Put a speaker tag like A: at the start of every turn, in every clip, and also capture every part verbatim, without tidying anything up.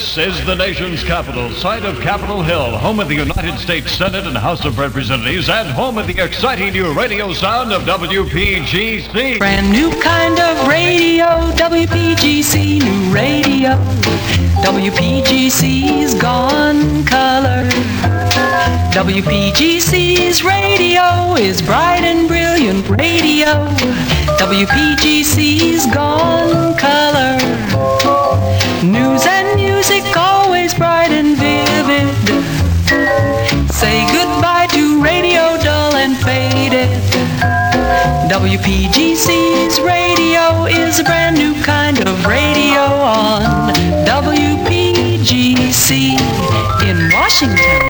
A: This is the nation's capital, site of Capitol Hill, home of the United States Senate and House of Representatives, and home of the exciting new radio sound of W P G C.
B: Brand new kind of radio, W P G C, new radio. W P G C's gone color. W P G C's radio is bright and brilliant radio. W P G C's gone color. News and music always bright and vivid. Say goodbye to radio dull and faded. W P G C's radio is a brand new kind of radio on W P G C in Washington.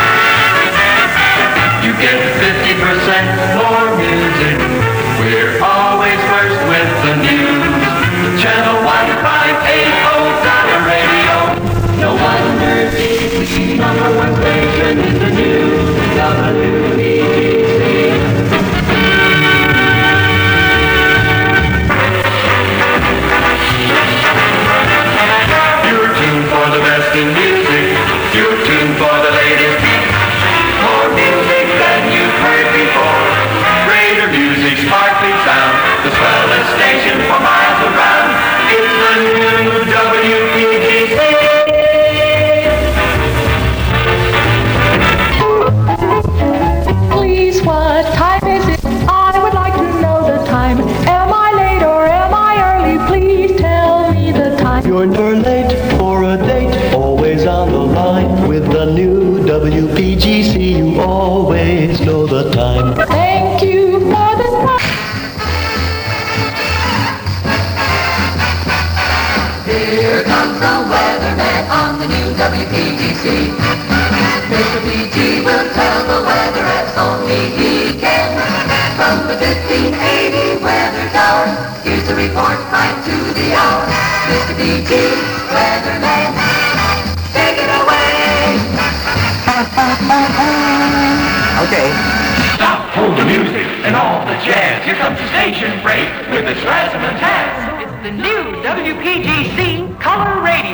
C: You get fifty percent more music. We're always first with the news. Channel one five eight oh dollar radio. No wonder the number one station is the news. W P G C. You're tuned for the best in music. You're tuned for the latest. More music than you've heard before. Greater music, sparkling sound. The swellest station for miles around. It's the new W P G C.
D: Please, what time is it? I would like to know the time. Am I late or am I early? Please tell me the time.
E: You're never late for a date. Always on the line with the new W P G C. You always know the time.
D: Thank you for the time.
F: Here comes the weatherman on the new W P G C. Mister P G will tell the weather as only he can. From the fifteen eighty Weather Tower, here's the report right to the hour. Mister P G, weatherman, take it away.
C: Okay. Stop, hold the music and all the jazz. Here comes the station break with its razzle and tazz.
B: It's the new W P G C Color Radio.